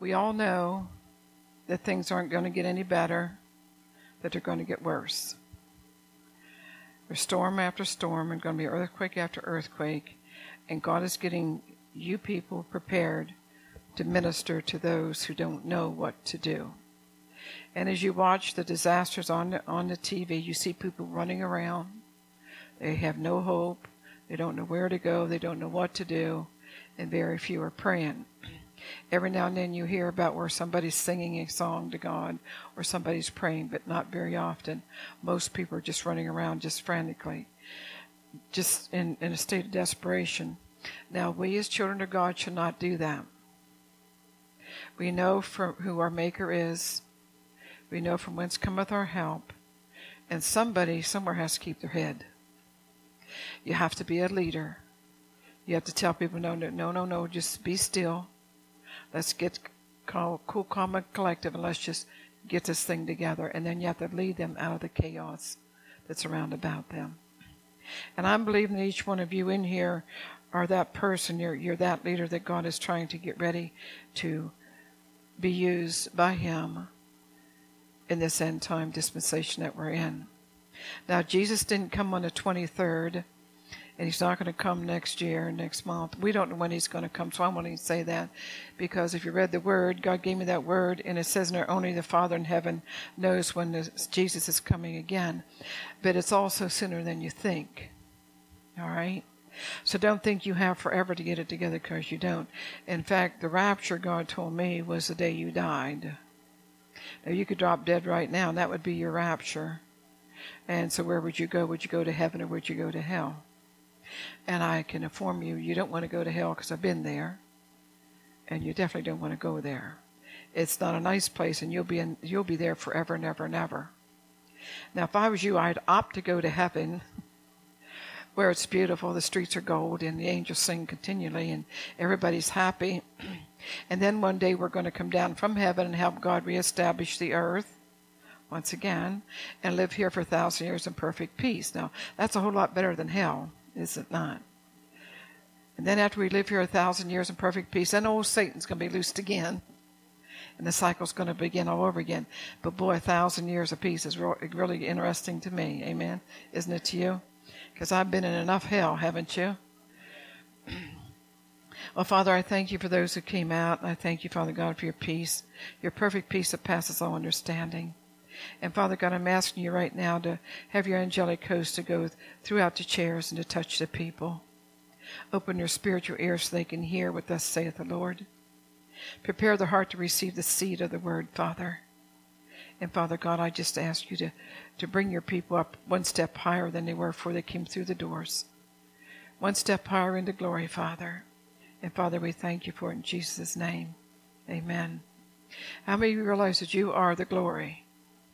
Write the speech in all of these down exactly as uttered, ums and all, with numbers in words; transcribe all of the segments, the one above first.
We all know that things aren't going to get any better, that they're going to get worse. There's storm after storm, and going to be earthquake after earthquake, and God is getting you people prepared to minister to those who don't know what to do. And as you watch the disasters on the, on the T V, you see people running around. They have no hope. They don't know where to go. They don't know what to do, and very few are praying. Every now and then you hear about where somebody's singing a song to God or somebody's praying, but not very often. Most people are just running around just frantically, just in, in a state of desperation. Now, we as children of God should not do that. We know from who our Maker is. We know from whence cometh our help. And somebody somewhere has to keep their head. You have to be a leader. You have to tell people, no, no, no, no, no, just be still. Let's get cool, calm, and collective, and let's just get this thing together. And then you have to lead them out of the chaos that's around about them. And I'm believing that each one of you in here are that person. You're, you're that leader that God is trying to get ready to be used by Him in this end time dispensation that we're in. Now, Jesus didn't come on the twenty-third, and He's not going to come next year, next month. We don't know when He's going to come, so I want to say that, because if you read the Word, God gave me that Word, and it says in there, only the Father in heaven knows when the, Jesus is coming again. But it's also sooner than you think. All right? So don't think you have forever to get it together, because you don't. In fact, the rapture, God told me, was the day you died. Now, you could drop dead right now, and that would be your rapture. And so where would you go? Would you go to heaven, or would you go to hell? And I can inform you, you don't want to go to hell, because I've been there. And you definitely don't want to go there. It's not a nice place, and you'll be in, you'll be there forever and ever and ever. Now, if I was you, I'd opt to go to heaven, where it's beautiful, the streets are gold, and the angels sing continually, and everybody's happy. And then one day we're going to come down from heaven and help God reestablish the earth once again, and live here for a thousand years in perfect peace. Now, that's a whole lot better than hell, is it not? And then after we live here a thousand years in perfect peace, then old Satan's going to be loosed again, and the cycle's going to begin all over again. But boy, a thousand years of peace is really interesting to me. Amen? Isn't it to you? Because I've been in enough hell, haven't you? Well, Father, I thank you for those who came out. And I thank you, Father God, for your peace, your perfect peace that passes all understanding. And Father God, I'm asking you right now to have your angelic host to go throughout the chairs and to touch the people. Open their spiritual ears so they can hear what thus saith the Lord. Prepare the heart to receive the seed of the word, Father. And Father God, I just ask you to, to bring your people up one step higher than they were before they came through the doors. One step higher into glory, Father. And Father, we thank you for it in Jesus' name. Amen. How many of you realize that you are the glory?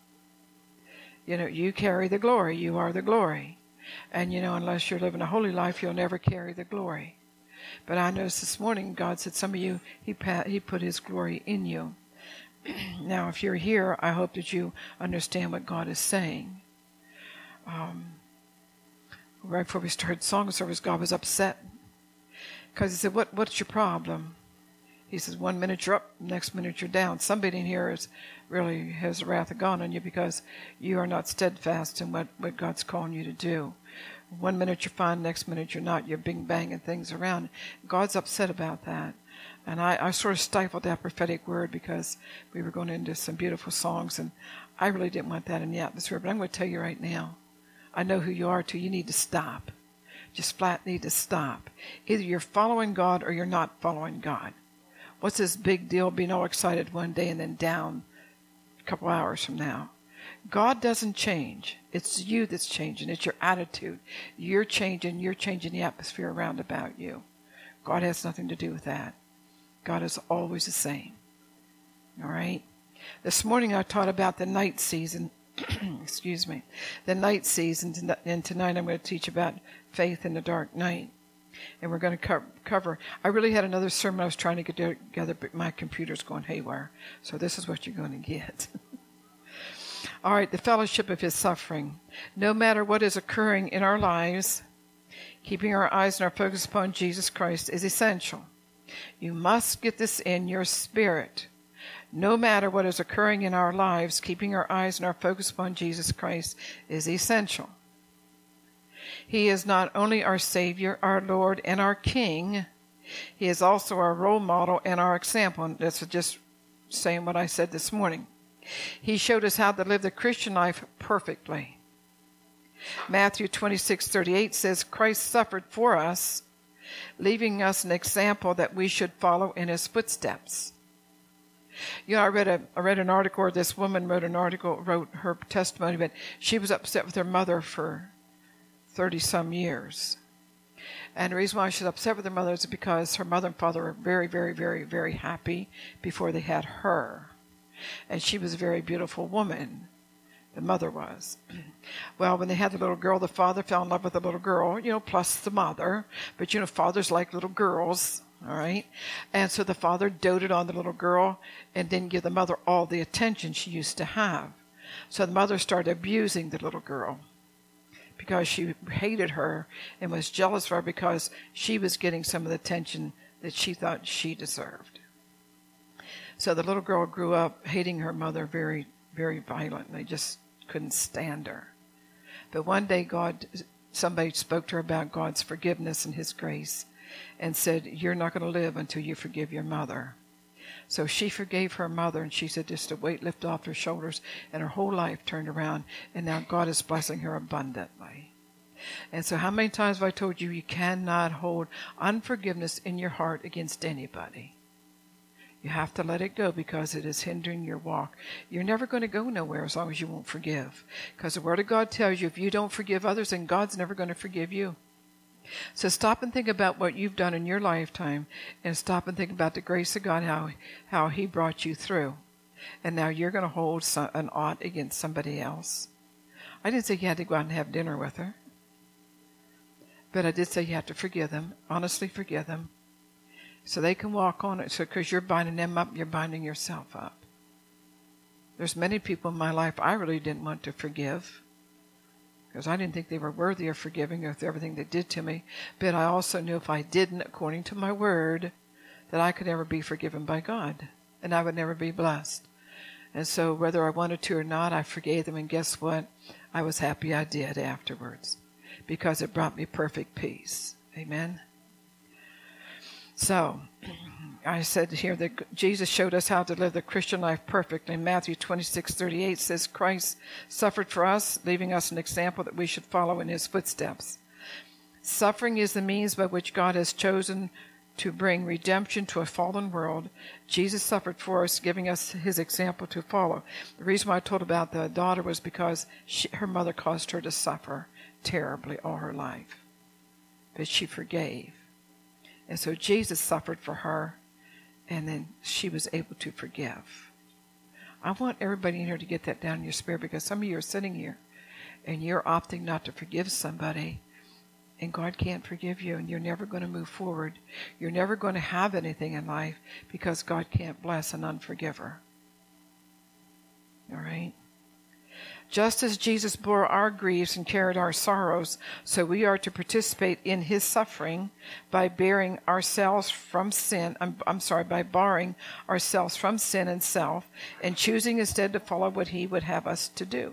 You know, you carry the glory. You are the glory. And you know, unless you're living a holy life, you'll never carry the glory. But I noticed this morning, God said some of you, He, he put His glory in you. Now, if you're here, I hope that you understand what God is saying. Um, right before we started song service, God was upset. Because He said, what, what's your problem? He says, one minute you're up, next minute you're down. Somebody in here is really has the wrath of God on you because you are not steadfast in what, what God's calling you to do. One minute you're fine, next minute you're not. You're bing banging things around. God's upset about that. And I, I sort of stifled that prophetic word because we were going into some beautiful songs, and I really didn't want that in the atmosphere. But I'm going to tell you right now, I know who you are too. You need to stop. Just flat need to stop. Either you're following God or you're not following God. What's this big deal being all excited one day and then down a couple hours from now? God doesn't change. It's you that's changing. It's your attitude. You're changing. You're changing the atmosphere around about you. God has nothing to do with that. God is always the same. All right? This morning I taught about the night season. Excuse me. The night season. And tonight I'm going to teach about faith in the dark night. And we're going to co- cover. I really had another sermon I was trying to get together, but my computer's going haywire. So this is what you're going to get. All right, the fellowship of His suffering. No matter what is occurring in our lives, keeping our eyes and our focus upon Jesus Christ is essential. You must get this in your spirit. No matter what is occurring in our lives, keeping our eyes and our focus upon Jesus Christ is essential. He is not only our Savior, our Lord, and our King, He is also our role model and our example. And that's just saying what I said this morning. He showed us how to live the Christian life perfectly. Matthew twenty-six thirty-eight says, Christ suffered for us, leaving us an example that we should follow in His footsteps. You know, I read a I read an article where this woman wrote an article, wrote her testimony, but she was upset with her mother for thirty-some years. And the reason why she's upset with her mother is because her mother and father were very, very, very, very happy before they had her. And she was a very beautiful woman. The mother was. Well, when they had the little girl, the father fell in love with the little girl, you know, plus the mother. But, you know, fathers like little girls, all right? And so the father doted on the little girl and didn't give the mother all the attention she used to have. So the mother started abusing the little girl because she hated her and was jealous of her because she was getting some of the attention that she thought she deserved. So the little girl grew up hating her mother very, very violently, just couldn't stand her. But one day God, somebody spoke to her about God's forgiveness and His grace and said, you're not going to live until you forgive your mother. So she forgave her mother, and she said just a weight lifted off her shoulders, and her whole life turned around, and now God is blessing her abundantly. And so how many times have I told you, you cannot hold unforgiveness in your heart against anybody? You have to let it go because it is hindering your walk. You're never going to go nowhere as long as you won't forgive. Because the Word of God tells you if you don't forgive others, then God's never going to forgive you. So stop and think about what you've done in your lifetime, and stop and think about the grace of God, how how He brought you through. And now you're going to hold some, an ought against somebody else. I didn't say you had to go out and have dinner with her. But I did say you have to forgive them, honestly forgive them, so they can walk on it. So because you're binding them up, you're binding yourself up. There's many people in my life I really didn't want to forgive, because I didn't think they were worthy of forgiving with everything they did to me. But I also knew if I didn't, according to my word, that I could never be forgiven by God, and I would never be blessed. And so whether I wanted to or not, I forgave them, and guess what? I was happy I did afterwards, because it brought me perfect peace. Amen? So, I said here that Jesus showed us how to live the Christian life perfectly. Matthew twenty-six thirty-eight says, Christ suffered for us, leaving us an example that we should follow in His footsteps. Suffering is the means by which God has chosen to bring redemption to a fallen world. Jesus suffered for us, giving us His example to follow. The reason why I told about the daughter was because she, her mother caused her to suffer terribly all her life. But she forgave. And so Jesus suffered for her, and then she was able to forgive. I want everybody in here to get that down in your spirit, because some of you are sitting here and you're opting not to forgive somebody, and God can't forgive you, and you're never going to move forward. You're never going to have anything in life because God can't bless an unforgiver. All right? Just as Jesus bore our griefs and carried our sorrows, so we are to participate in His suffering by bearing ourselves from sin. I'm, I'm sorry, by barring ourselves from sin and self, and choosing instead to follow what He would have us to do.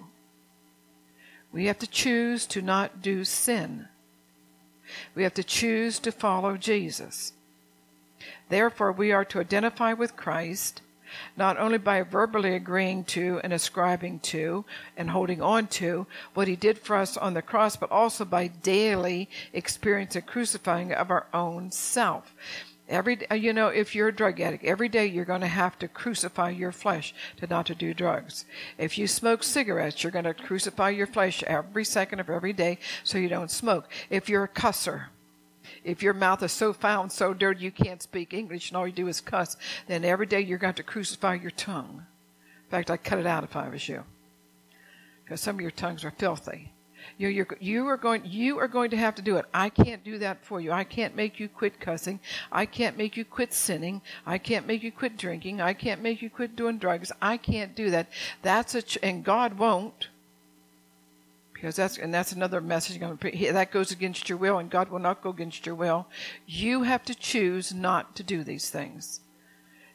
We have to choose to not do sin. We have to choose to follow Jesus. Therefore, we are to identify with Christ, not only by verbally agreeing to and ascribing to and holding on to what He did for us on the cross, but also by daily experiencing crucifying of our own self. Every, you know, if you're a drug addict, every day you're going to have to crucify your flesh to not to do drugs. If you smoke cigarettes, you're going to crucify your flesh every second of every day so you don't smoke. If you're a cusser, if your mouth is so foul and so dirty you can't speak English and all you do is cuss, then every day you're going to have to crucify your tongue. In fact, I'd cut it out if I was you, because some of your tongues are filthy. You, you're, you, are going, you are going to have to do it. I can't do that for you. I can't make you quit cussing. I can't make you quit sinning. I can't make you quit drinking. I can't make you quit doing drugs. I can't do that. That's a ch- and God won't. Because that's, and that's another message. That goes against your will, and God will not go against your will. You have to choose not to do these things.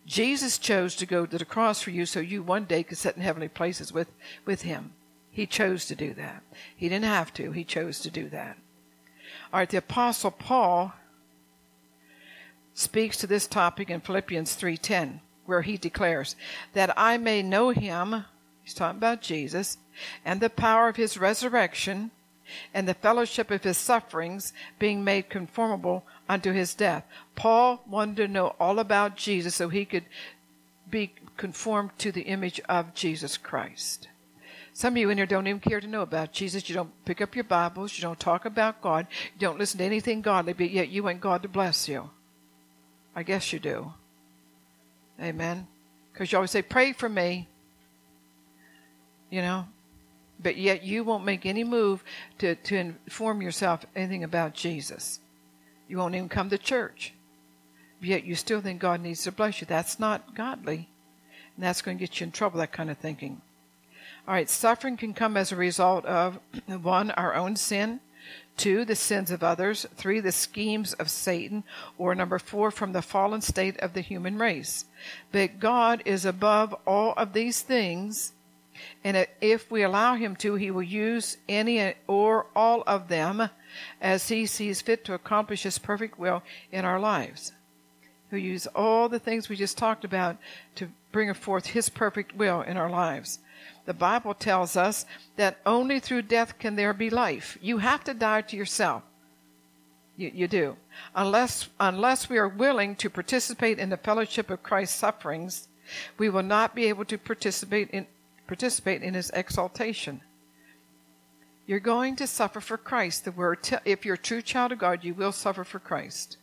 Jesus chose to go to the cross for you so you one day could sit in heavenly places with, with him. He chose to do that. He didn't have to. He chose to do that. All right, the Apostle Paul speaks to this topic in Philippians three ten, where he declares, that I may know him, he's talking about Jesus, and the power of his resurrection, and the fellowship of his sufferings, being made conformable unto his death. Paul wanted to know all about Jesus so he could be conformed to the image of Jesus Christ. Some of you in here don't even care to know about Jesus. You don't pick up your Bibles. You don't talk about God. You don't listen to anything godly, but yet you want God to bless you. I guess you do. Amen. Because you always say, pray for me. You know. But yet you won't make any move to, to inform yourself anything about Jesus. You won't even come to church. Yet you still think God needs to bless you. That's not godly. And that's going to get you in trouble, that kind of thinking. All right, suffering can come as a result of, one, our own sin, two, the sins of others, three, the schemes of Satan, or number four, from the fallen state of the human race. But God is above all of these things, and if we allow him to, he will use any or all of them as he sees fit to accomplish his perfect will in our lives. He'll use all the things we just talked about to bring forth his perfect will in our lives. The Bible tells us that only through death can there be life. You have to die to yourself. You, you do. Unless, unless we are willing to participate in the fellowship of Christ's sufferings, we will not be able to participate in, participate in his exaltation. You're going to suffer for Christ. The word, te- if you're a true child of God, you will suffer for Christ.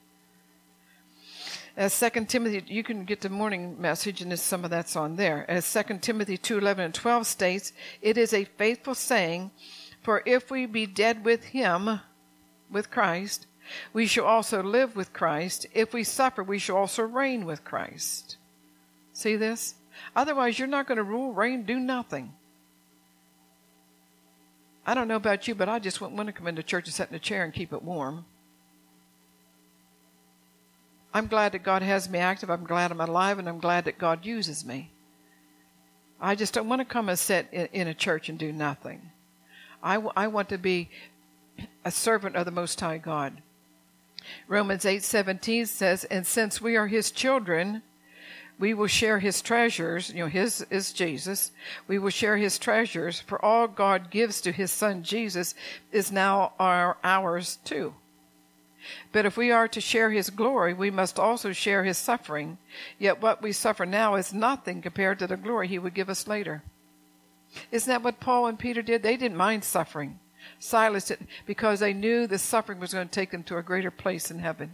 As Second Timothy, you can get the morning message, and some of that's on there. As Second Timothy two eleven and twelve states, it is a faithful saying, for if we be dead with him, with Christ, we shall also live with Christ. If we suffer, we shall also reign with Christ. See this? Otherwise, you're not going to rule, reign, do nothing. I don't know about you, but I just wouldn't want to come into church and sit in a chair and keep it warm. I'm glad that God has me active. I'm glad I'm alive, and I'm glad that God uses me. I just don't want to come and sit in, in a church and do nothing. I, w- I want to be a servant of the Most High God. Romans eight seventeen says, and since we are his children, we will share his treasures. You know, his is Jesus. We will share his treasures, for all God gives to his son Jesus is now our ours too. But if we are to share his glory, we must also share his suffering. Yet what we suffer now is nothing compared to the glory he would give us later. Isn't that what Paul and Peter did? They didn't mind suffering. Silas did, because they knew the suffering was going to take them to a greater place in heaven.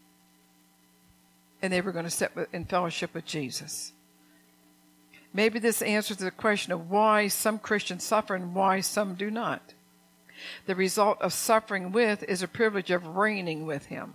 And they were going to sit in fellowship with Jesus. Maybe this answers the question of why some Christians suffer and why some do not. The result of suffering with is a privilege of reigning with him.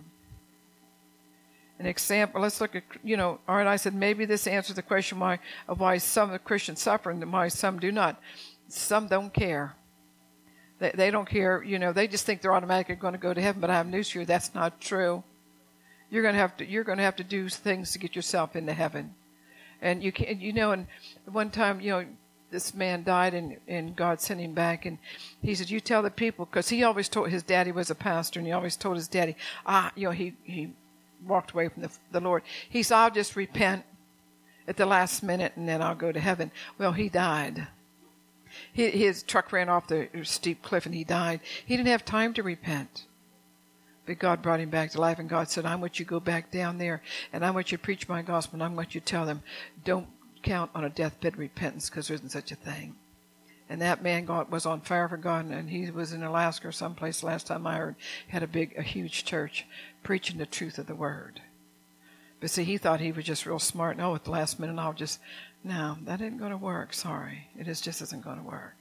An example, let's look at, you know, all right, I said maybe this answers the question why of why some of the Christians suffer and why some do not. Some don't care. They, they don't care, you know, they just think they're automatically going to go to heaven, but I have news for you, that's not true. You're going to have to, you're going to have to do things to get yourself into heaven. And you can, you know, and one time, you know, this man died, and, and God sent him back, and he said, you tell the people, because he always told, his daddy was a pastor, and he always told his daddy, ah, you know, he, he walked away from the, the Lord. He said, I'll just repent at the last minute, and then I'll go to heaven. Well, he died. He, his truck ran off the steep cliff, and he died. He didn't have time to repent. But God brought him back to life, and God said, I want you to go back down there, and I want you to preach my gospel, and I want you to tell them, don't count on a deathbed repentance, because there isn't such a thing. And that man God was on fire for God, and he was in Alaska or someplace last time I heard, had a big, a huge church preaching the truth of the word. But see, he thought he was just real smart. No, at the last minute, I'll just, no, that isn't going to work. Sorry. It is, just isn't going to work.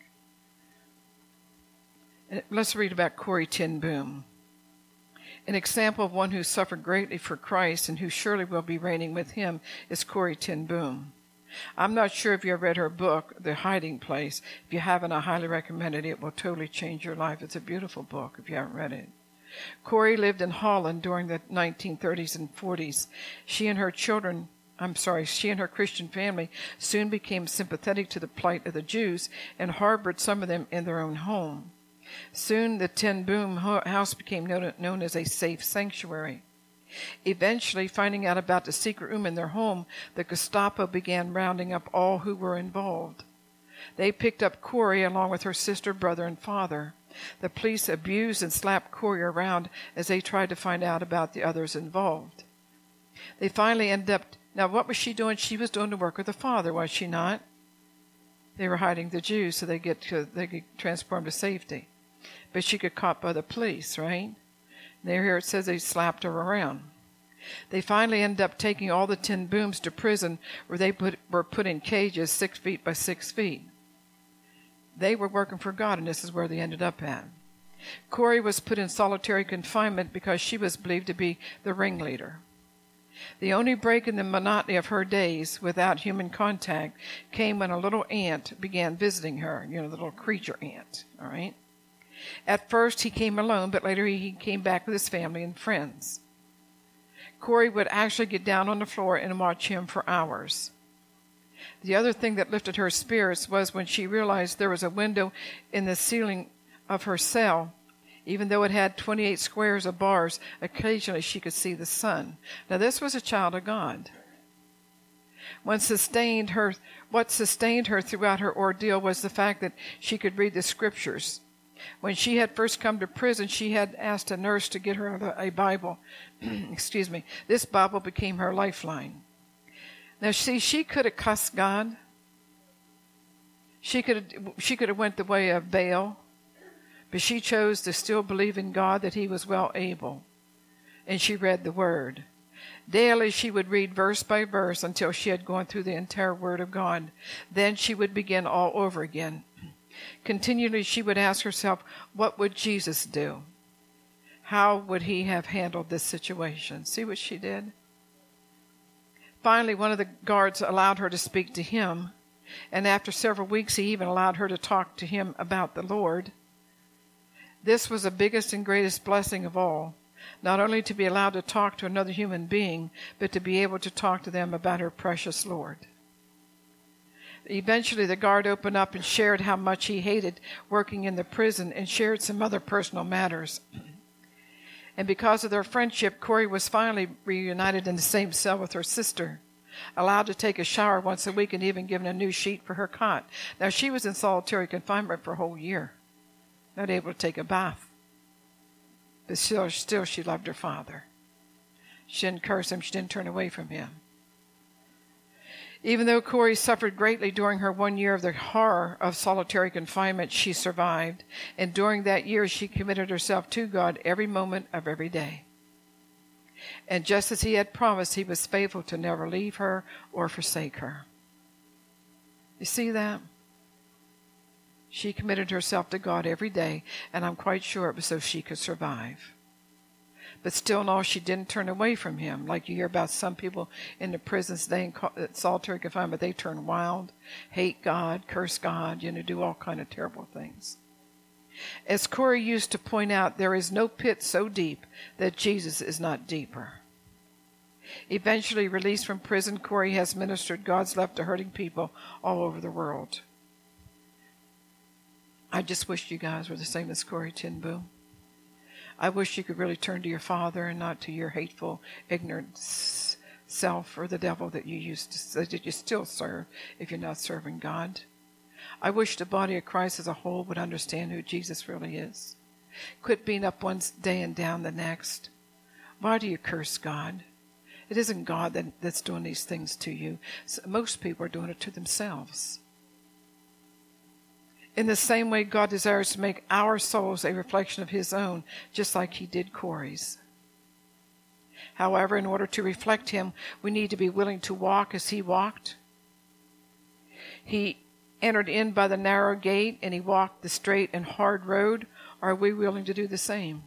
And let's read about Corrie ten Boom. An example of one who suffered greatly for Christ and who surely will be reigning with him is Corrie ten Boom. I'm not sure if you have read her book, The Hiding Place. If you haven't, I highly recommend it. It will totally change your life. It's a beautiful book if you haven't read it. Corrie lived in Holland during the nineteen thirties and forties. She and her children I'm sorry, she and her Christian family soon became sympathetic to the plight of the Jews and harbored some of them in their own home. Soon the Ten Boom house became known, known as a safe sanctuary. Eventually, finding out about the secret room in their home, the Gestapo began rounding up all who were involved. They picked up Corrie along with her sister, brother, and father. The police abused and slapped Corrie around as they tried to find out about the others involved. They finally ended up... Now, what was she doing? She was doing the work of the Father, was she not? They were hiding the Jews so they get to, they could transport them to safety. But she got caught by the police, right? There, here it says they slapped her around. They finally ended up taking all the Ten Booms to prison, where they put, were put in cages six feet by six feet. They were working for God, and this is where they ended up at. Corrie was put in solitary confinement because she was believed to be the ringleader. The only break in the monotony of her days without human contact came when a little ant began visiting her, you know, the little creature ant, all right? At first, he came alone, but later he came back with his family and friends. Corrie would actually get down on the floor and watch him for hours. The other thing that lifted her spirits was when she realized there was a window in the ceiling of her cell. Even though it had twenty-eight squares of bars, occasionally she could see the sun. Now, this was a child of God. What sustained her, what sustained her throughout her ordeal was the fact that she could read the scriptures. When she had first come to prison, she had asked a nurse to get her a Bible. Excuse me. This Bible became her lifeline. Now, see, she could have cussed God. She could have, she could have went the way of Baal. But she chose to still believe in God, that he was well able. And she read the Word. Daily she would read verse by verse until she had gone through the entire Word of God. Then she would begin all over again. Continually she would ask herself, what would Jesus do? How would he have handled this situation? See what she did? Finally, one of the guards allowed her to speak to him. And after several weeks, he even allowed her to talk to him about the Lord. This was the biggest and greatest blessing of all, not only to be allowed to talk to another human being, but to be able to talk to them about her precious Lord. Eventually, the guard opened up and shared how much he hated working in the prison and shared some other personal matters. And because of their friendship, Corrie was finally reunited in the same cell with her sister, allowed to take a shower once a week and even given a new sheet for her cot. Now, she was in solitary confinement for a whole year. Not able to take a bath. But still, still she loved her father. She didn't curse him. She didn't turn away from him. Even though Corrie suffered greatly during her one year of the horror of solitary confinement, she survived. And during that year, she committed herself to God every moment of every day. And just as he had promised, he was faithful to never leave her or forsake her. You see that? She committed herself to God every day, and I'm quite sure it was so she could survive. But still, no, she didn't turn away from him. Like you hear about some people in the prisons, they in solitary confinement, they turn wild, hate God, curse God, you know, do all kind of terrible things. As Corrie used to point out, there is no pit so deep that Jesus is not deeper. Eventually released from prison, Corrie has ministered God's love to hurting people all over the world. I just wish you guys were the same as Corrie ten Boom. I wish you could really turn to your Father and not to your hateful, ignorant self or the devil that you used to, that you still serve if you're not serving God. I wish the body of Christ as a whole would understand who Jesus really is. Quit being up one day and down the next. Why do you curse God? It isn't God that, that's doing these things to you. So most people are doing it to themselves. In the same way, God desires to make our souls a reflection of his own, just like he did Corrie's. However, in order to reflect him, we need to be willing to walk as he walked. He entered in by the narrow gate, and he walked the straight and hard road. Are we willing to do the same?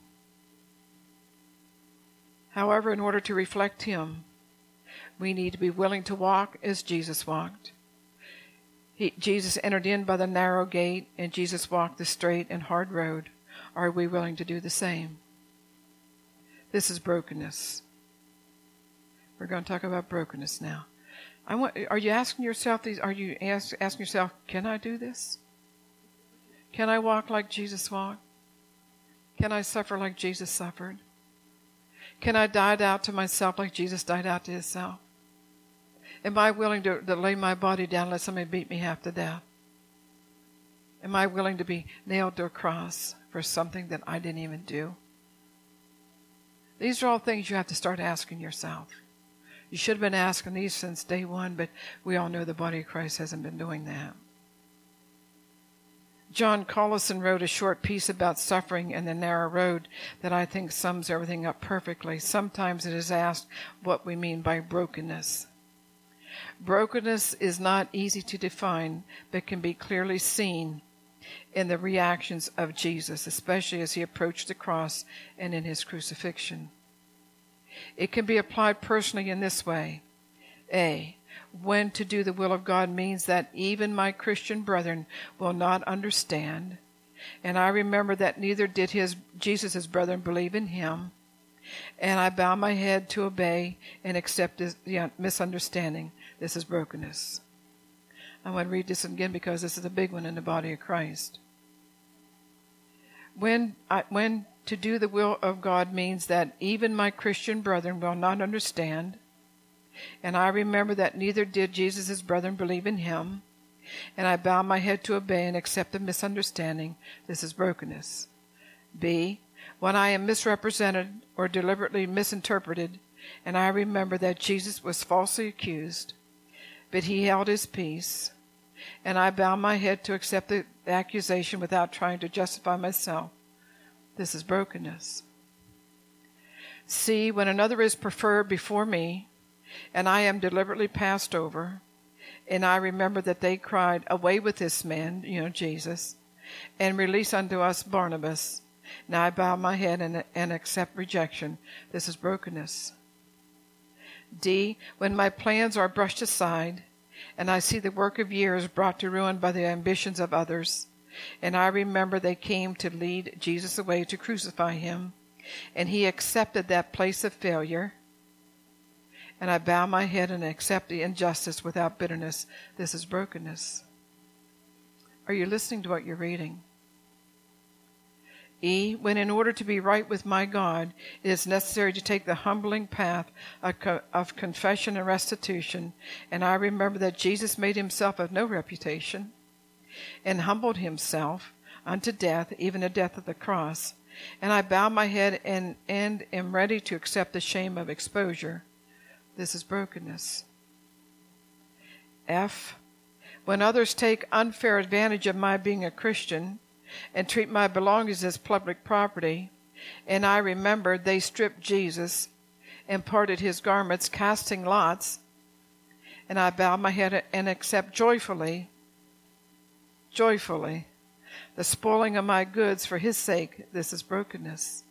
However, in order to reflect him, we need to be willing to walk as Jesus walked. He, Jesus entered in by the narrow gate, and Jesus walked the straight and hard road. Are we willing to do the same? This is brokenness. We're going to talk about brokenness now. I want, are you asking yourself these? Are you ask, asking yourself, can I do this? Can I walk like Jesus walked? Can I suffer like Jesus suffered? Can I die out to myself like Jesus died out to himself? Am I willing to, to lay my body down and let somebody beat me half to death? Am I willing to be nailed to a cross for something that I didn't even do? These are all things you have to start asking yourself. You should have been asking these since day one, but we all know the body of Christ hasn't been doing that. John Collison wrote a short piece about suffering and the narrow road that I think sums everything up perfectly. Sometimes it is asked what we mean by brokenness. Brokenness is not easy to define, but can be clearly seen in the reactions of Jesus, especially as he approached the cross and in his crucifixion. It can be applied personally in this way. A. When to do the will of God means that even my Christian brethren will not understand, and I remember that neither did his Jesus' brethren believe in him, and I bow my head to obey and accept this, the misunderstanding. This is brokenness. I want to read this again because this is a big one in the body of Christ. When I, when to do the will of God means that even my Christian brethren will not understand, and I remember that neither did Jesus' brethren believe in him, and I bow my head to obey and accept the misunderstanding. This is brokenness. B. When I am misrepresented or deliberately misinterpreted, and I remember that Jesus was falsely accused, but he held his peace, and I bow my head to accept the accusation without trying to justify myself. This is brokenness. C. When another is preferred before me, and I am deliberately passed over, and I remember that they cried, away with this man, you know, Jesus, and release unto us Barnabas. Now I bow my head and, and accept rejection. This is brokenness. D. When my plans are brushed aside, and I see the work of years brought to ruin by the ambitions of others, and I remember they came to lead Jesus away to crucify him, and he accepted that place of failure, and I bow my head and accept the injustice without bitterness. This is brokenness. Are you listening to what you're reading? E. When in order to be right with my God, it is necessary to take the humbling path of, co- of confession and restitution, and I remember that Jesus made himself of no reputation, and humbled himself unto death, even the death of the cross, and I bow my head and, and am ready to accept the shame of exposure. This is brokenness. F. When others take unfair advantage of my being a Christian and treat my belongings as public property, and I remember they stripped Jesus and parted his garments, casting lots, and I bow my head and accept joyfully, joyfully, the spoiling of my goods for his sake. This is brokenness.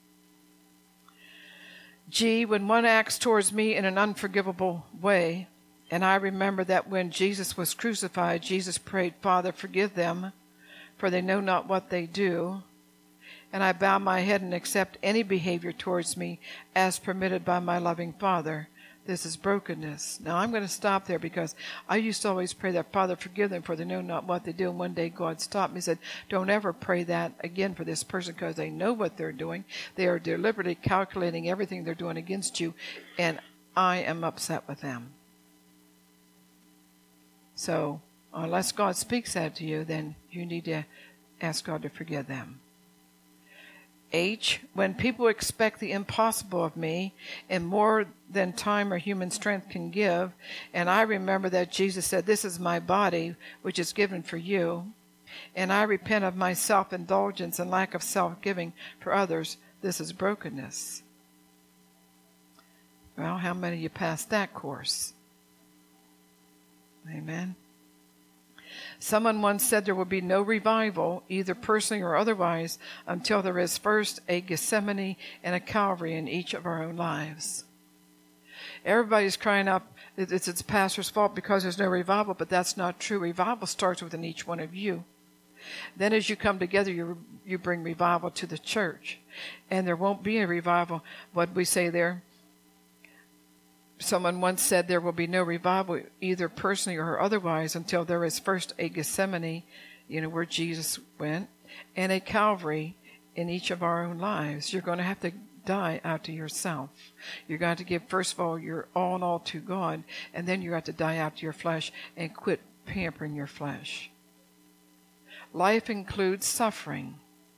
G. When one acts towards me in an unforgivable way, and I remember that when Jesus was crucified, Jesus prayed, Father, forgive them, for they know not what they do. And I bow my head and accept any behavior towards me as permitted by my loving Father. This is brokenness. Now I'm going to stop there because I used to always pray that, Father, forgive them, for they know not what they do. And one day God stopped me and said, don't ever pray that again for this person, because they know what they're doing. They are deliberately calculating everything they're doing against you, and I am upset with them. So unless God speaks that to you, then you need to ask God to forgive them. H. When people expect the impossible of me and more than time or human strength can give, and I remember that Jesus said, this is my body, which is given for you, and I repent of my self-indulgence and lack of self-giving for others, this is brokenness. Well, how many of you passed that course? Amen. Someone once said there will be no revival, either personally or otherwise, until there is first a Gethsemane and a Calvary in each of our own lives. Everybody's crying out, it's its pastor's fault because there's no revival, but that's not true. Revival starts within each one of you. Then as you come together, you you bring revival to the church. And there won't be a revival, what we say there, Someone once said there will be no revival, either personally or otherwise, until there is first a Gethsemane, you know, where Jesus went, and a Calvary in each of our own lives. You're going to have to die out to yourself. You're going to give, first of all, your all in all to God, and then you have to die out to your flesh and quit pampering your flesh. Life includes suffering.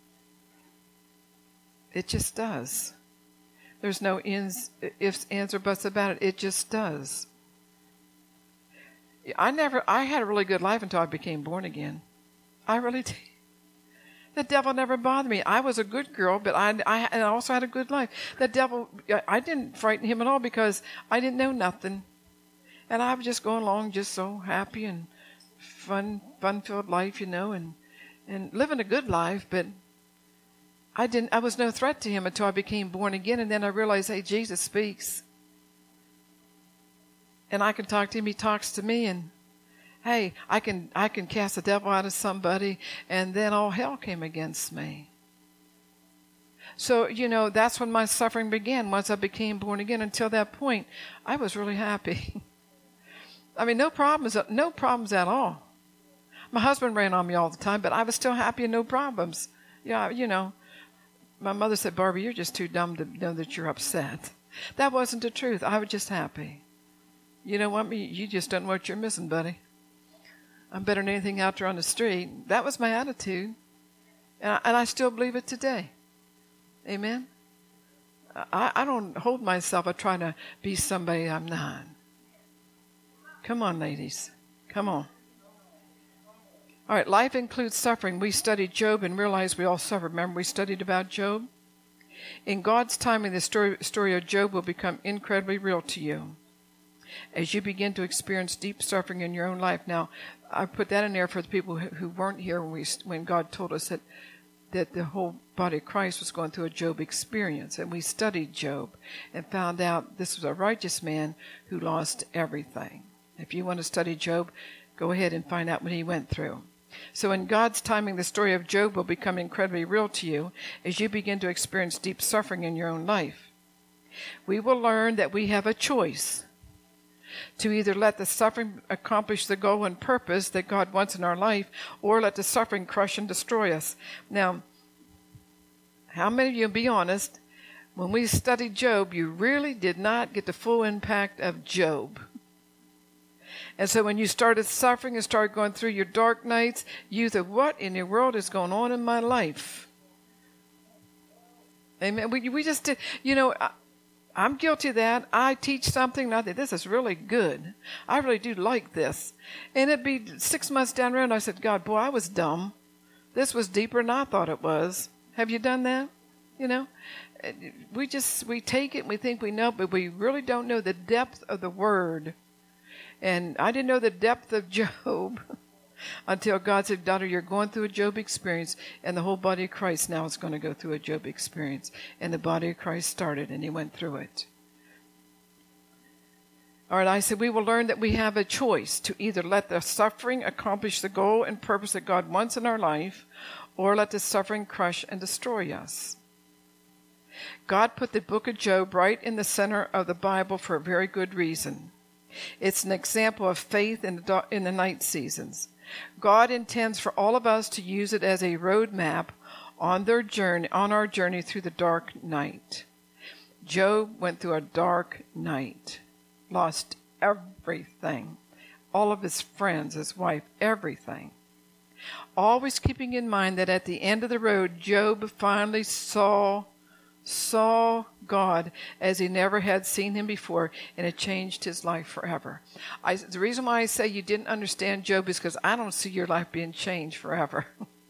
It just does. There's no ins, ifs, ands, or buts about it. It just does. I never, I had a really good life until I became born again. I really did. The devil never bothered me. I was a good girl, but I, I, and I also had a good life. The devil, I didn't frighten him at all because I didn't know nothing. And I was just going along just so happy and fun, fun-filled life, you know, and, and living a good life, but I didn't, I was no threat to him until I became born again, and then I realized, hey, Jesus speaks. And I can talk to him, he talks to me, and hey, I can I can cast the devil out of somebody, and then all hell came against me. So, you know, that's when my suffering began, once I became born again. Until that point, I was really happy. I mean, no problems, no problems at all. My husband ran on me all the time, but I was still happy and no problems. Yeah, you know. My mother said, Barbara, you're just too dumb to know that you're upset. That wasn't the truth. I was just happy. You know what? You just don't know what you're missing, buddy. I'm better than anything out there on the street. That was my attitude. And I, and I still believe it today. Amen? I, I don't hold myself. I try to be somebody I'm not. Come on, ladies. Come on. All right, life includes suffering. We studied Job and realized we all suffered. Remember, we studied about Job? In God's timing, the story, story of Job will become incredibly real to you as you begin to experience deep suffering in your own life. Now, I put that in there for the people who, who weren't here when, we, when God told us that, that the whole body of Christ was going through a Job experience. And we studied Job and found out this was a righteous man who lost everything. If you want to study Job, go ahead and find out what he went through. So in God's timing, the story of Job will become incredibly real to you as you begin to experience deep suffering in your own life. We will learn that we have a choice to either let the suffering accomplish the goal and purpose that God wants in our life, or let the suffering crush and destroy us. Now, how many of you, be honest, when we studied Job, you really did not get the full impact of Job? And so when you started suffering and started going through your dark nights, you thought, what in the world is going on in my life? Amen. We, we just did, you know, I, I'm guilty of that. I teach something, and I think, this is really good. I really do like this. And it'd be six months down the road, and I said, God, boy, I was dumb. This was deeper than I thought it was. Have you done that? You know? We just, we take it and we think we know, but we really don't know the depth of the word. And I didn't know the depth of Job until God said, daughter, you're going through a Job experience, and the whole body of Christ now is going to go through a Job experience. And the body of Christ started, and he went through it. All right, I said we will learn that we have a choice to either let the suffering accomplish the goal and purpose that God wants in our life, or let the suffering crush and destroy us. God put the book of Job right in the center of the Bible for a very good reason. It's an example of faith in the, in the night seasons. God intends for all of us to use it as a roadmap on their journey, on our journey through the dark night. Job went through a dark night, lost everything, all of his friends, his wife, everything. Always keeping in mind that at the end of the road, Job finally saw saw God as he never had seen him before, and it changed his life forever. I, the reason why I say you didn't understand Job is because I don't see your life being changed forever.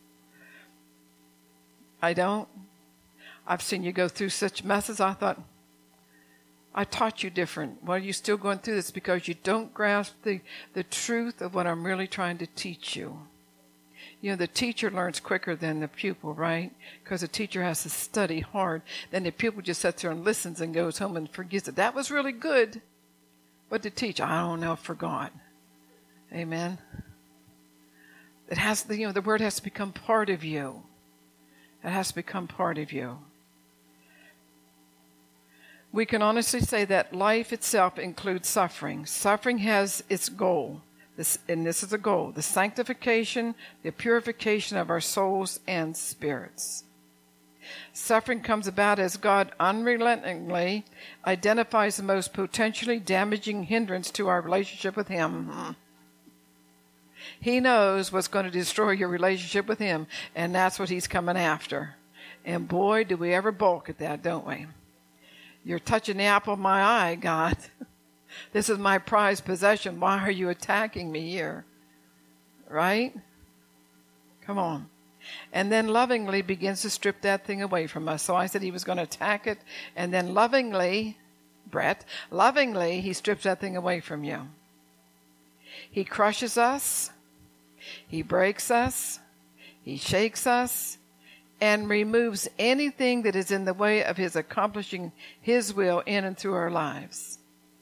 I don't. I've seen you go through such messes. I thought, I taught you different. Why are you still going through this? Because you don't grasp the, the truth of what I'm really trying to teach you. You know, the teacher learns quicker than the pupil, right? Because the teacher has to study hard. Then the pupil just sits there and listens and goes home and forgets it. That was really good. But the teacher, I don't know, forgot. Amen. It has, you know, the word has to become part of you. It has to become part of you. We can honestly say that life itself includes suffering. Suffering has its goal, this, and this is a goal, the sanctification, the purification of our souls and spirits. Suffering comes about as God unrelentingly identifies the most potentially damaging hindrance to our relationship with Him. He knows what's going to destroy your relationship with Him, and that's what He's coming after. And boy, do we ever balk at that, don't we? You're touching the apple of my eye, God. This is my prized possession. Why are you attacking me here? Right? Come on. And then lovingly begins to strip that thing away from us. So I said He was going to attack it, and then lovingly, Brett, lovingly, He strips that thing away from you. He crushes us, He breaks us, He shakes us, and removes anything that is in the way of His accomplishing His will in and through our lives.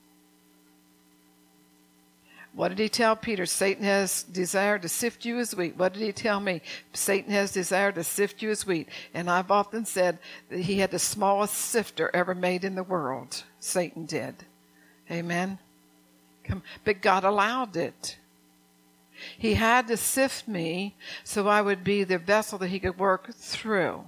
What did He tell Peter? Satan has desired to sift you as wheat. What did He tell me? Satan has desired to sift you as wheat. And I've often said that he had the smallest sifter ever made in the world. Satan did. Amen? Come, but God allowed it. He had to sift me so I would be the vessel that He could work through.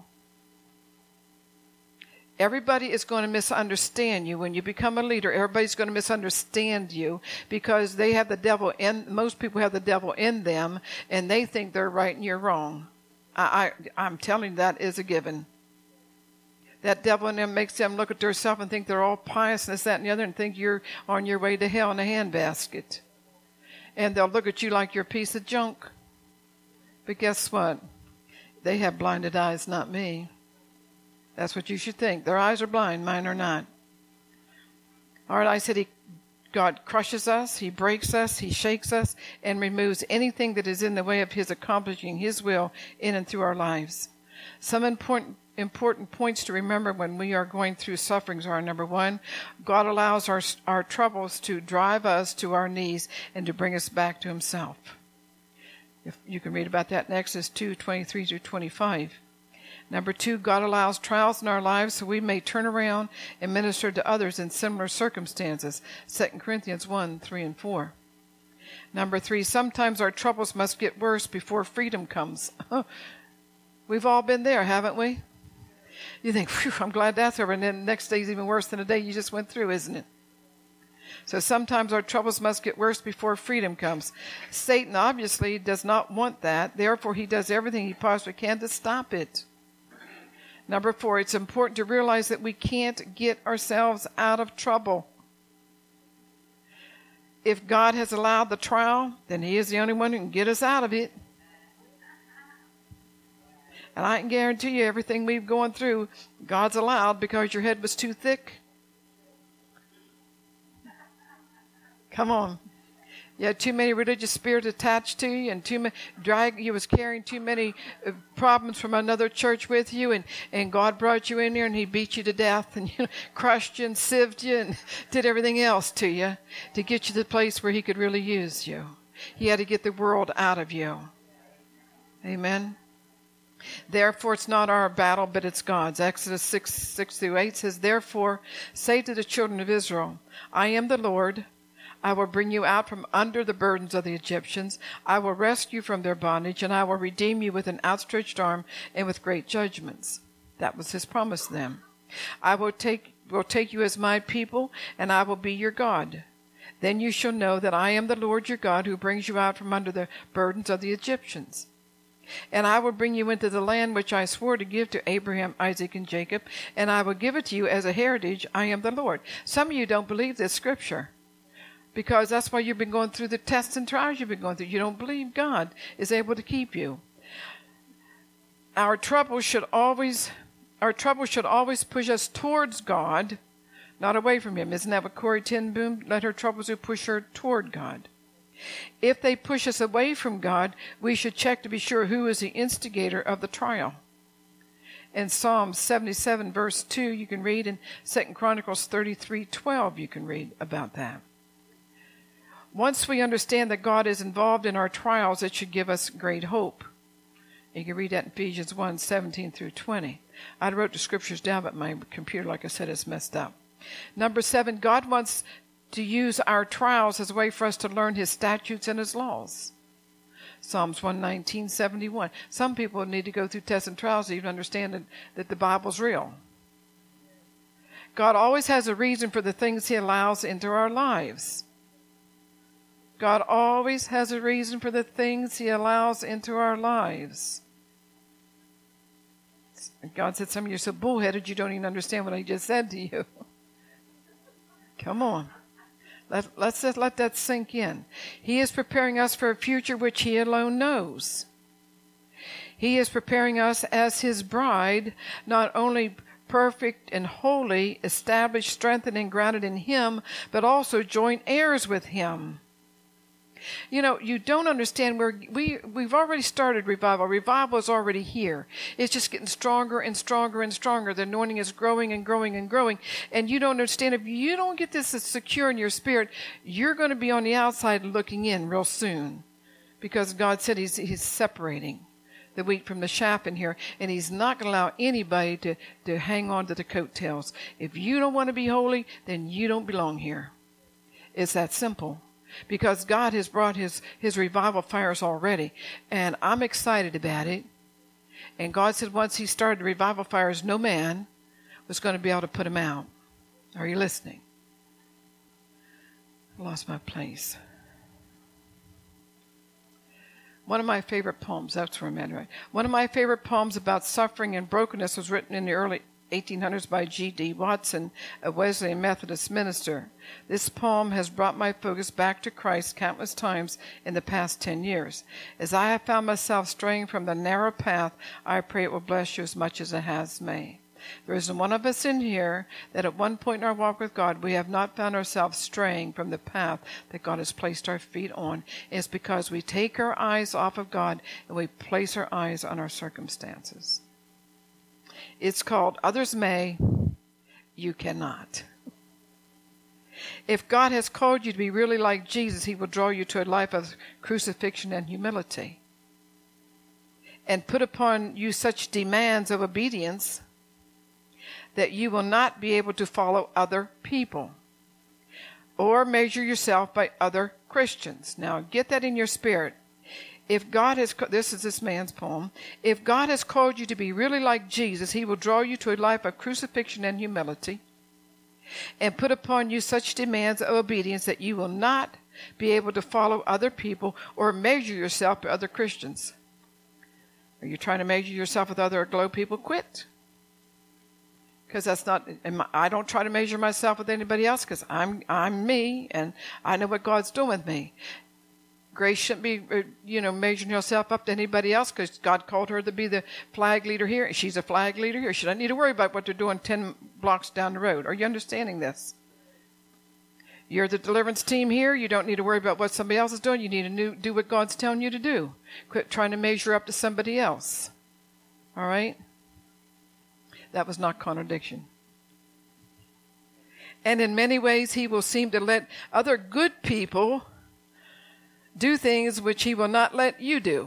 Everybody is going to misunderstand you. When you become a leader, everybody's going to misunderstand you because they have the devil in, most people have the devil in them, and they think they're right and you're wrong. I, I, I'm telling you, that is a given. That devil in them makes them look at themselves and think they're all pious and this, that, and the other, and think you're on your way to hell in a handbasket. And they'll look at you like you're a piece of junk. But guess what? They have blinded eyes, not me. That's what you should think. Their eyes are blind, mine are not. All right, I said he, God crushes us, He breaks us, He shakes us, and removes anything that is in the way of His accomplishing His will in and through our lives. Some important important points to remember when we are going through sufferings are, number one, God allows our, our troubles to drive us to our knees and to bring us back to Himself. If you can read about that in Exodus two, twenty-three through twenty-five. Number two, God allows trials in our lives so we may turn around and minister to others in similar circumstances. Second Corinthians one, three and four. Number three, sometimes our troubles must get worse before freedom comes. We've all been there, haven't we? You think, phew, I'm glad that's over, and then the next day is even worse than the day you just went through, isn't it? So sometimes our troubles must get worse before freedom comes. Satan obviously does not want that. Therefore, he does everything he possibly can to stop it. Number four, it's important to realize that we can't get ourselves out of trouble. If God has allowed the trial, then He is the only one who can get us out of it. And I can guarantee you everything we've gone through, God's allowed because your head was too thick. Come on. You had too many religious spirits attached to you, and too many drag. You was carrying too many uh, problems from another church with you, and, and God brought you in there, and He beat you to death, and you know, crushed you and sieved you, and did everything else to you to get you to the place where He could really use you. He had to get the world out of you. Amen. Therefore, it's not our battle, but it's God's. Exodus six, six through eight says, "Therefore, say to the children of Israel, I am the Lord. I will bring you out from under the burdens of the Egyptians. I will rescue you from their bondage, and I will redeem you with an outstretched arm and with great judgments." That was His promise to them. "I will take, will take you as my people, and I will be your God. Then you shall know that I am the Lord your God who brings you out from under the burdens of the Egyptians. And I will bring you into the land which I swore to give to Abraham, Isaac, and Jacob, and I will give it to you as a heritage. I am the Lord." Some of you don't believe this scripture, because that's why you've been going through the tests and trials you've been going through. You don't believe God is able to keep you. Our troubles should always, our troubles should always push us towards God, not away from Him. Isn't that what Corrie ten Boom? Let her troubles do push her toward God. If they push us away from God, we should check to be sure who is the instigator of the trial. In Psalm seventy-seven, verse two, you can read, in Second Chronicles thirty-three, twelve, you can read about that. Once we understand that God is involved in our trials, it should give us great hope. You can read that in Ephesians one, seventeen through twenty. I wrote the scriptures down, but my computer, like I said, is messed up. Number seven, God wants to use our trials as a way for us to learn his statutes and his laws. Psalms one nineteen, seventy-one. Some people need to go through tests and trials to even understand that, that the Bible's real. God always has a reason for the things he allows into our lives. God always has a reason for the things he allows into our lives. God said, some of you are so bullheaded you don't even understand what I just said to you. Come on. Let, let's just let that sink in. He is preparing us for a future which he alone knows. He is preparing us as his bride, not only perfect and holy, established, strengthened, and grounded in him, but also joint heirs with him. You know, you don't understand where we, we've already started revival. Revival is already here. It's just getting stronger and stronger and stronger. The anointing is growing and growing and growing. And you don't understand, if you don't get this secure in your spirit, you're going to be on the outside looking in real soon. Because God said he's, he's separating the wheat from the chaff in here. And he's not going to allow anybody to, to hang on to the coattails. If you don't want to be holy, then you don't belong here. It's that simple. Because God has brought his, his revival fires already. And I'm excited about it. And God said once he started the revival fires, no man was going to be able to put them out. Are you listening? I lost my place. One of my favorite poems, that's where I'm at, right? One of my favorite poems about suffering and brokenness was written in the early eighteen hundreds by G D Watson, a Wesleyan Methodist minister. This poem has brought my focus back to Christ countless times in the past ten years. As I have found myself straying from the narrow path, I pray it will bless you as much as it has me. There isn't one of us in here that at one point in our walk with God, we have not found ourselves straying from the path that God has placed our feet on. It's because we take our eyes off of God and we place our eyes on our circumstances. It's called Others May, You Cannot. If God has called you to be really like Jesus, he will draw you to a life of crucifixion and humility and put upon you such demands of obedience that you will not be able to follow other people or measure yourself by other Christians. Now, get that in your spirit. If God has, this is this man's poem, if God has called you to be really like Jesus, he will draw you to a life of crucifixion and humility and put upon you such demands of obedience that you will not be able to follow other people or measure yourself by other Christians. Are you trying to measure yourself with other Glow people? Quit. Because that's not, I don't try to measure myself with anybody else because I'm, I'm me and I know what God's doing with me. Grace shouldn't be, you know, measuring herself up to anybody else because God called her to be the flag leader here. She's a flag leader here. She doesn't need to worry about what they're doing ten blocks down the road. Are you understanding this? You're the deliverance team here. You don't need to worry about what somebody else is doing. You need to do what God's telling you to do. Quit trying to measure up to somebody else. All right? That was not contradiction. And in many ways, he will seem to let other good people do things which he will not let you do.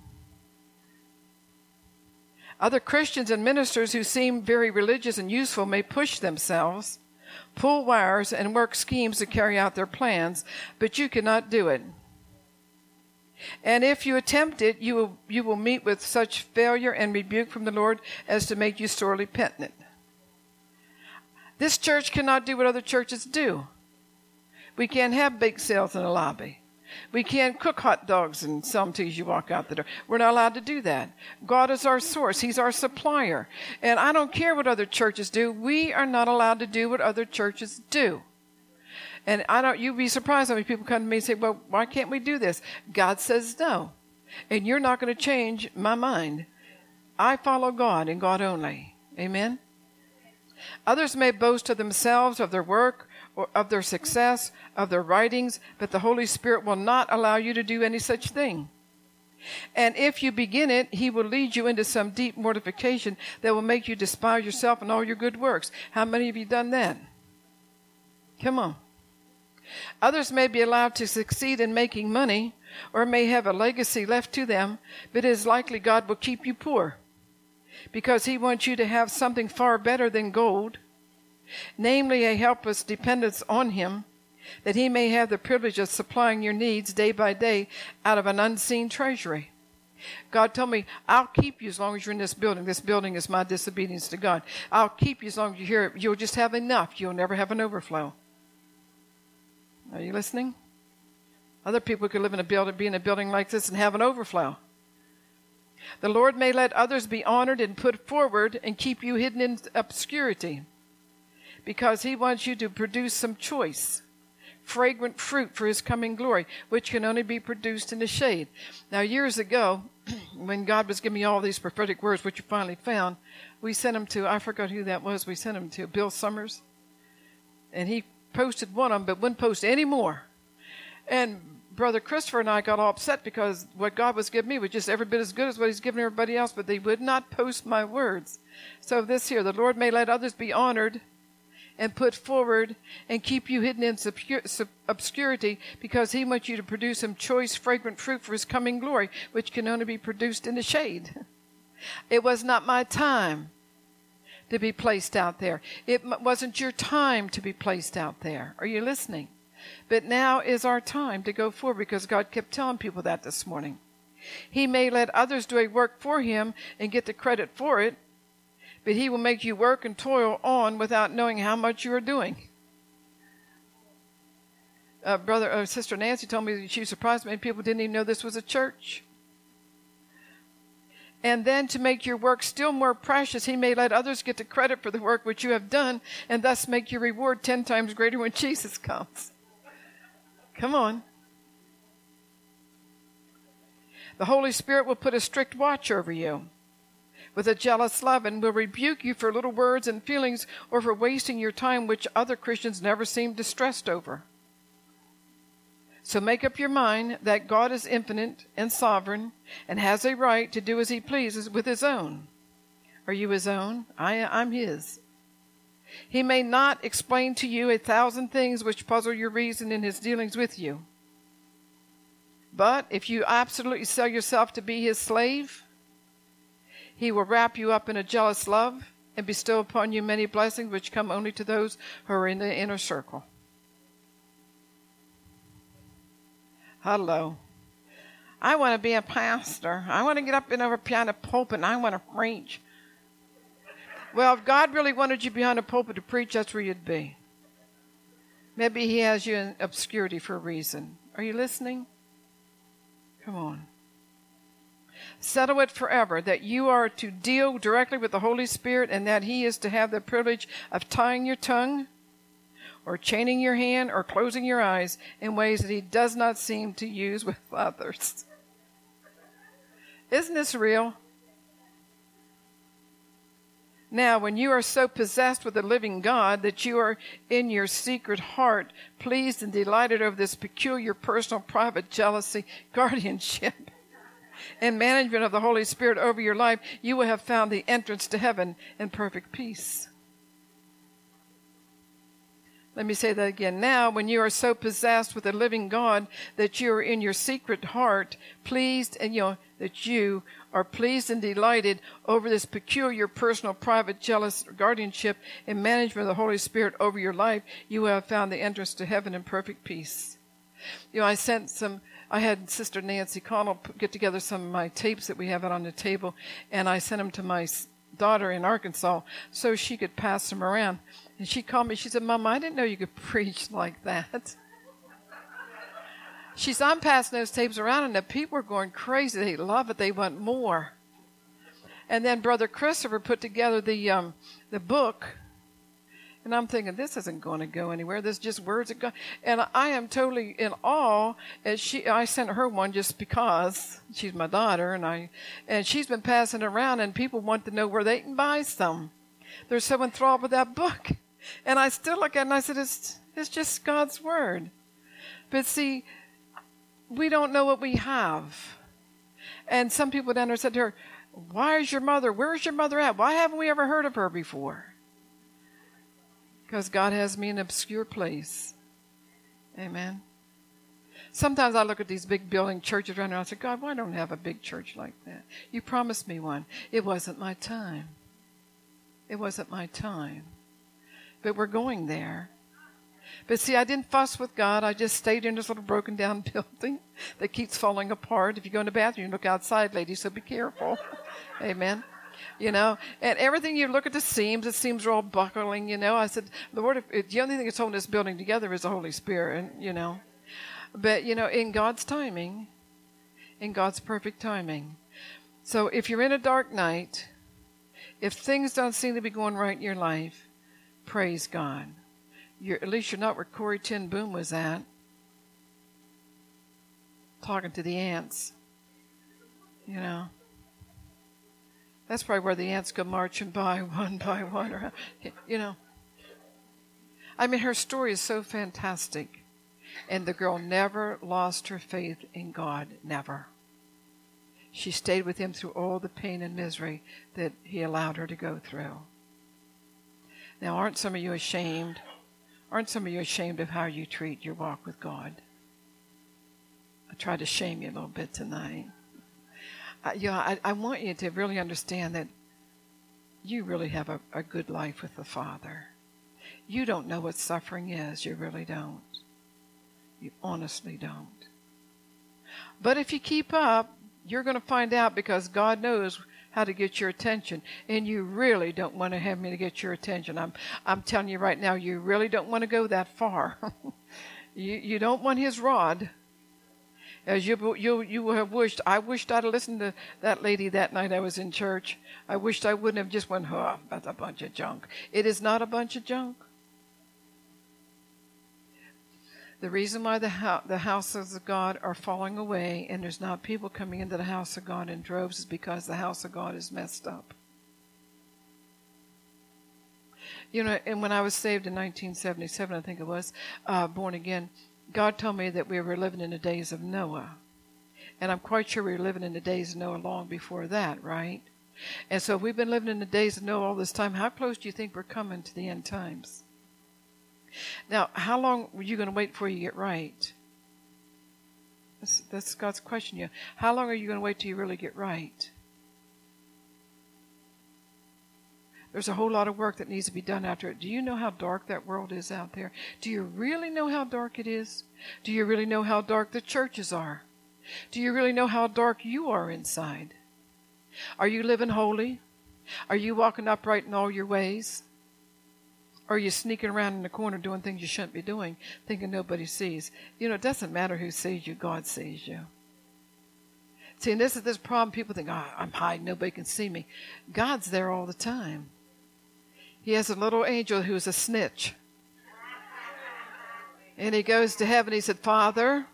Other Christians and ministers who seem very religious and useful may push themselves, pull wires, and work schemes to carry out their plans, but you cannot do it. And if you attempt it, you will, you will meet with such failure and rebuke from the Lord as to make you sorely penitent. This church cannot do what other churches do. We can't have bake sales in the lobby. We can't cook hot dogs and sell them to you as you walk out the door. We're not allowed to do that. God is our source. He's our supplier. And I don't care what other churches do. We are not allowed to do what other churches do. And I don't, you'd be surprised how many people come to me and say, well, why can't we do this? God says no. And you're not going to change my mind. I follow God and God only. Amen? Others may boast of themselves, of their work, or of their success, of their writings, but the Holy Spirit will not allow you to do any such thing. And if you begin it, he will lead you into some deep mortification that will make you despise yourself and all your good works. How many of you done that? Come on. Others may be allowed to succeed in making money or may have a legacy left to them, but it is likely God will keep you poor because he wants you to have something far better than gold namely a helpless dependence on him, that he may have the privilege of supplying your needs day by day out of an unseen treasury. God told me, I'll keep you as long as you're in this building. This building is my disobedience to God. I'll keep you as long as you're here. You'll just have enough. You'll never have an overflow. Are you listening? Other people could live in a building, be in a building like this and have an overflow. The Lord may let others be honored and put forward and keep you hidden in obscurity, because he wants you to produce some choice, fragrant fruit for his coming glory, which can only be produced in the shade. Now, years ago, when God was giving me all these prophetic words, which you finally found, we sent them to, I forgot who that was, we sent them to Bill Summers. And he posted one of them, but wouldn't post any more. And Brother Christopher and I got all upset because what God was giving me was just every bit as good as what he's giving everybody else, but they would not post my words. So this here, the Lord may let others be honored and put forward and keep you hidden in obscurity, because he wants you to produce some choice, fragrant fruit for his coming glory, which can only be produced in the shade. It was not my time to be placed out there. It wasn't your time to be placed out there. Are you listening? But now is our time to go forward, because God kept telling people that this morning. He may let others do a work for him and get the credit for it, but he will make you work and toil on without knowing how much you are doing. Uh, brother, uh, Sister Nancy told me that she was surprised many people didn't even know this was a church. And then to make your work still more precious, he may let others get the credit for the work which you have done, and thus make your reward ten times greater when Jesus comes. Come on. The Holy Spirit will put a strict watch over you with a jealous love, and will rebuke you for little words and feelings, or for wasting your time, which other Christians never seem distressed over. So make up your mind that God is infinite and sovereign and has a right to do as he pleases with his own. Are you his own? I, I'm his. He may not explain to you a thousand things which puzzle your reason in his dealings with you. But if you absolutely sell yourself to be his slave, he will wrap you up in a jealous love and bestow upon you many blessings which come only to those who are in the inner circle. Hello. I want to be a pastor. I want to get up in over behind a pulpit and I want to preach. Well, if God really wanted you behind a pulpit to preach, that's where you'd be. Maybe he has you in obscurity for a reason. Are you listening? Come on. Settle it forever that you are to deal directly with the Holy Spirit, and that he is to have the privilege of tying your tongue or chaining your hand or closing your eyes in ways that he does not seem to use with others. Isn't this real? Now, when you are so possessed with the living God that you are in your secret heart pleased and delighted over this peculiar personal private jealousy, guardianship, and management of the Holy Spirit over your life, you will have found the entrance to heaven in perfect peace. Let me say that again. Now, when you are so possessed with the living God that you are in your secret heart pleased, and you know that you are pleased and delighted over this peculiar personal private jealous guardianship and management of the Holy Spirit over your life, you will have found the entrance to heaven in perfect peace. You know, I sent some I had Sister Nancy Connell get together some of my tapes that we have out on the table, and I sent them to my daughter in Arkansas so she could pass them around. And she called me. She said, Mama, I didn't know you could preach like that. She said, I'm passing those tapes around, and the people are going crazy. They love it. They want more. And then Brother Christopher put together the um, the book. And I'm thinking, this isn't going to go anywhere. This is just words of God. And I am totally in awe. As she, I sent her one just because she's my daughter, and I, and she's been passing it around, and people want to know where they can buy some. They're so enthralled with that book. And I still look at it and I said, it's, it's just God's word. But see, we don't know what we have. And some people down there said to her, why is your mother, where's your mother at? Why haven't we ever heard of her before? Because God has me in an obscure place. Amen. Sometimes I look at these big building churches around here and I say, God, why don't I have a big church like that? You promised me one. It wasn't my time. It wasn't my time. but we're going there. But see, I didn't fuss with God. I just stayed in this little broken down building that keeps falling apart. If you go in the bathroom, you look outside, ladies, so be careful. Amen. You know, and everything, you look at the seams, the seams are all buckling, you know. I said, Lord, if, if the only thing that's holding this building together is the Holy Spirit, and, you know. But, you know, in God's timing, in God's perfect timing. So if you're in a dark night, if things don't seem to be going right in your life, praise God. You're, at least you're not where Corrie ten Boom was at, talking to the ants, you know. That's probably where the ants go marching by one by one, around, you know. I mean, her story is so fantastic. And the girl never lost her faith in God, never. She stayed with him through all the pain and misery that he allowed her to go through. Now, aren't some of you ashamed? Aren't some of you ashamed of how you treat your walk with God? I tried to shame you a little bit tonight. I, you know, I, I want you to really understand that you really have a, a good life with the Father. You don't know what suffering is. You really don't. You honestly don't. But if you keep up, you're going to find out, because God knows how to get your attention, and you really don't want to have me to get your attention. I'm I'm telling you right now, you really don't want to go that far. you you don't want his rod. As you you you have wished, I wished I'd have listened to that lady that night I was in church. I wished I wouldn't have just went, oh, that's a bunch of junk. It is not a bunch of junk. The reason why the, ho- the houses of God are falling away and there's not people coming into the house of God in droves is because the house of God is messed up. You know, and when I was saved in nineteen seventy-seven, I think it was, uh, born again, God told me that we were living in the days of Noah. And I'm quite sure we were living in the days of Noah long before that, right? And so if we've been living in the days of Noah all this time, how close do you think we're coming to the end times? Now, how long were you going to wait before you get right? That's, that's God's question to you. How long are you going to wait till you really get right? There's a whole lot of work that needs to be done after it. Do you know how dark that world is out there? Do you really know how dark it is? Do you really know how dark the churches are? Do you really know how dark you are inside? Are you living holy? Are you walking upright in all your ways? Or are you sneaking around in the corner doing things you shouldn't be doing, thinking nobody sees? You know, it doesn't matter who sees you. God sees you. See, and this is this problem. People think, oh, I'm hiding. Nobody can see me. God's there all the time. He has a little angel who's a snitch. And he goes to heaven. He said, Father,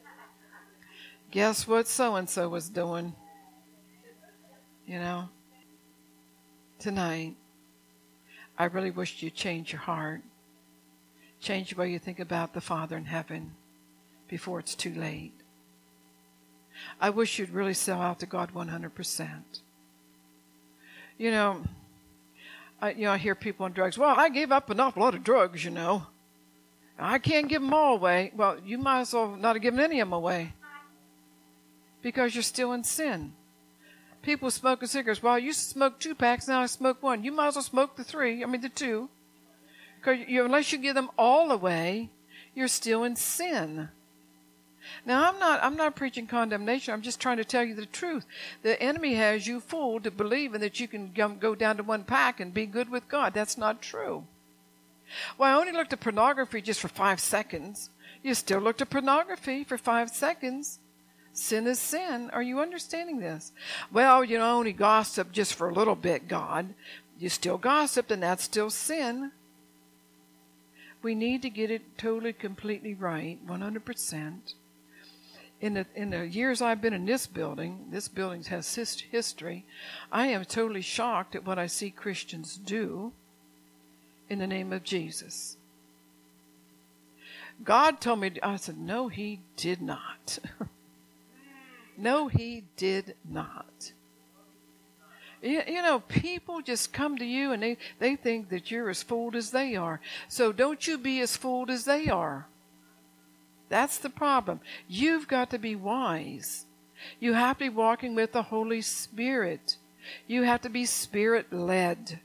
guess what so-and-so was doing? You know, tonight, I really wish you'd change your heart. Change the way you think about the Father in heaven before it's too late. I wish you'd really sell out to God one hundred percent. You know, I, you know, I hear people on drugs, well, I gave up an awful lot of drugs, you know. I can't give them all away. Well, you might as well not have given any of them away because you're still in sin. People smoking cigarettes. Well, I used to smoke two packs, now I smoke one. You might as well smoke the three, I mean the two. Because you, unless you give them all away, you're still in sin. Now, I'm not I'm not preaching condemnation. I'm just trying to tell you the truth. The enemy has you fooled to believing that you can go down to one pack and be good with God. That's not true. Well, I only looked at pornography just for five seconds. You still looked at pornography for five seconds. Sin is sin. Are you understanding this? Well, you know, I only gossip just for a little bit, God. You still gossiped, and that's still sin. We need to get it totally, completely right, one hundred percent. In the, in the years I've been in this building, this building has his, history, I am totally shocked at what I see Christians do in the name of Jesus. God told me, I said, no, he did not. No, he did not. You, you know, people just come to you and they, they think that you're as fooled as they are. So don't you be as fooled as they are. That's the problem. You've got to be wise. You have to be walking with the Holy Spirit. You have to be Spirit-led.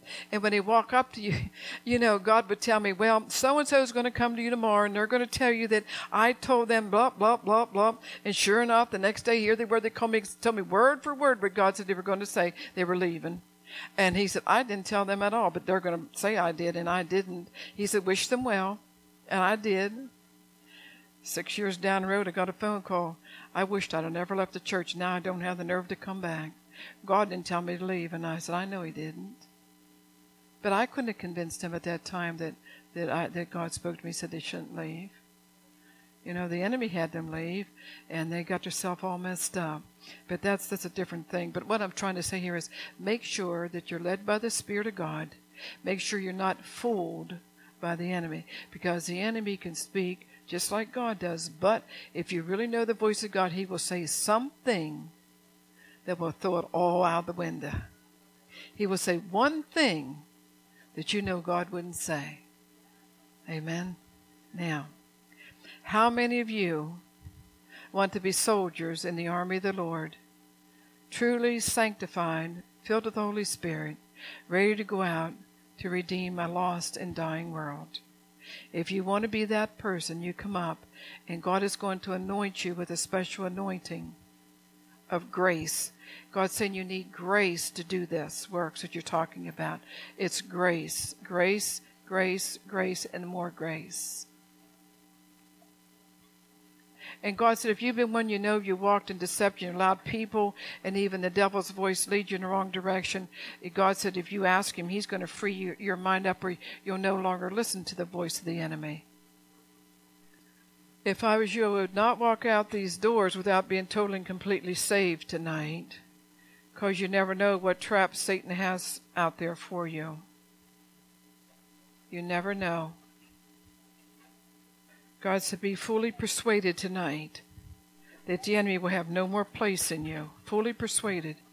And when they walk up to you, you know, God would tell me, well, so-and-so is going to come to you tomorrow, and they're going to tell you that I told them blah, blah, blah, blah. And sure enough, the next day, here they were. They called me, told me word for word what God said they were going to say. They were leaving. And he said, I didn't tell them at all, but they're going to say I did, and I didn't. He said, wish them well. And I did. Six years down the road, I got a phone call. I wished I'd have never left the church. Now I don't have the nerve to come back. God didn't tell me to leave. And I said, I know he didn't. But I couldn't have convinced him at that time that, that, I, that God spoke to me and said they shouldn't leave. You know, the enemy had them leave, and they got themselves all messed up. But that's, that's a different thing. But what I'm trying to say here is make sure that you're led by the Spirit of God. Make sure you're not fooled by the enemy, because the enemy can speak just like God does. But if you really know the voice of God, he will say something that will throw it all out the window. He will say one thing that you know God wouldn't say. Amen? Now, how many of you want to be soldiers in the army of the Lord, truly sanctified, filled with the Holy Spirit, ready to go out to redeem a lost and dying world? If you want to be that person, you come up, and God is going to anoint you with a special anointing of grace. God's saying you need grace to do this works that you're talking about. It's grace, grace, grace, grace, and more grace. And God said, if you've been one you know you walked in deception, allowed people and even the devil's voice lead you in the wrong direction, God said if you ask him, he's going to free you, your mind up, or you'll no longer listen to the voice of the enemy. If I was you, I would not walk out these doors without being totally and completely saved tonight, because you never know what trap Satan has out there for you. You never know. God said, be fully persuaded tonight that the enemy will have no more place in you. Fully persuaded